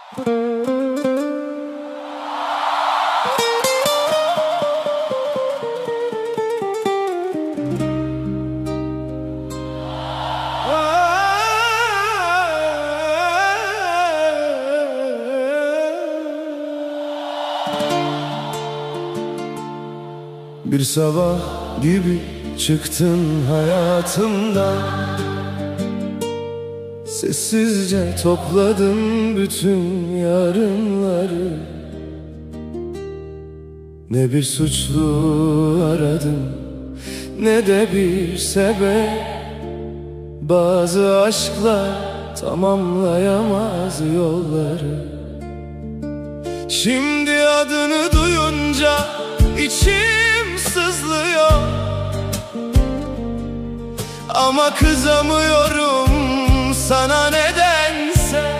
Bir sabah gibi çıktın hayatımdan, sessizce topladım bütün yarınları. Ne bir suçlu aradım, ne de bir sebep. Bazı aşklar tamamlayamaz yolları. Şimdi adını duyunca içim sızlıyor, ama kızamıyorum sana nedense.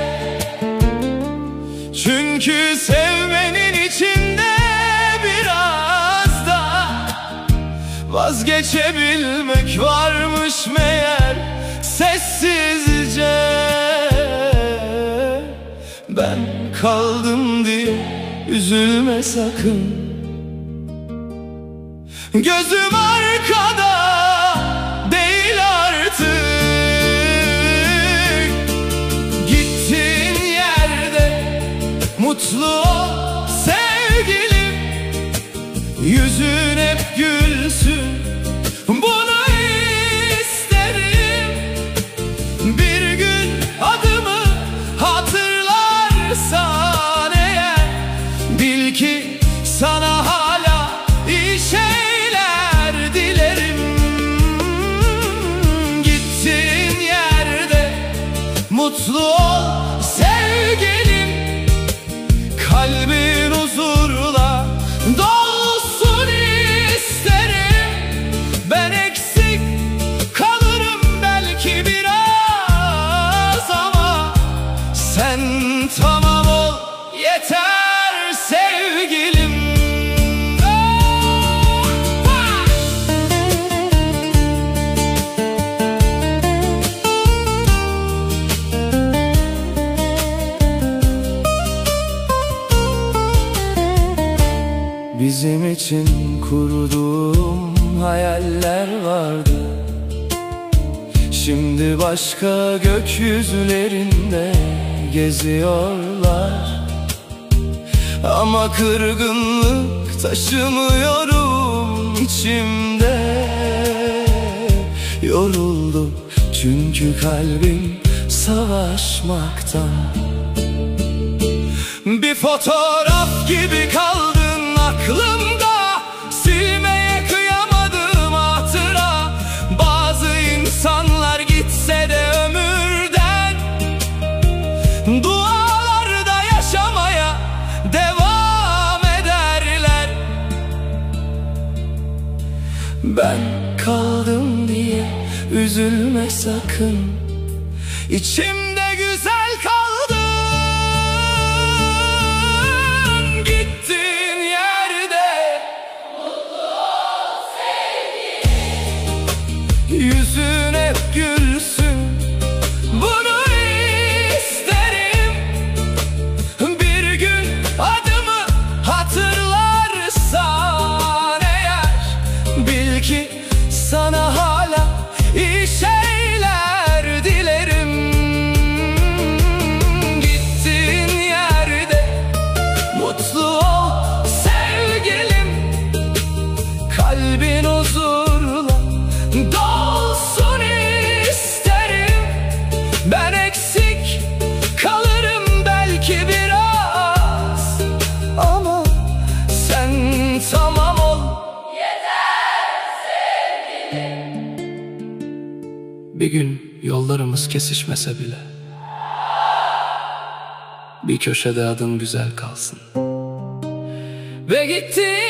Çünkü sevmenin içinde biraz da vazgeçebilmek varmış meğer, sessizce. Ben kaldım diye üzülme sakın, gözüm arkada değil artık. Gittiğin yerde mutlu ol sevgilim, yüzün hep gülsün, bunu isterim. Bir gün adımı hatırlarsan eğer, bil ki sana hala iyi şeyler dilerim. Gittiğin yerde mutlu ol sevgilim, kalbin huzurla dolsun isterim. Ben eksik kalırım belki biraz, ama sen tamam ol yeter sevgilim. Bizim için kurduğum hayaller vardı, şimdi başka gökyüzlerinde geziyorlar. Ama kırgınlık taşımıyorum içimde. Yoruldum çünkü kalbim savaşmaktan. Bir fotoğraf gibi kaldın aklımda, silmeye kıyamadım hatıra. Bazı insanlar gitse de ömürden, dualarda yaşamaya devam ederler. Ben kaldım diye üzülme sakın, içimde güzel kaldın. Gittiğin yerde mutlu ol sevgilim, yüzün hep gülsün, bunu isterim. Bir gün adımı hatırlarsan eğer, bil ki sana hala iyi şeyler dilerim. Gittiğin yerde mutlu ol sevgilim, kalbin huzurla dolsun isterim. Ben eksik kalırım belki biraz, ama sen tamam ol yeter sevgilim. Bir gün yollarımız kesişmese bile, bir köşede adın güzel kalsın. Ve gittiğin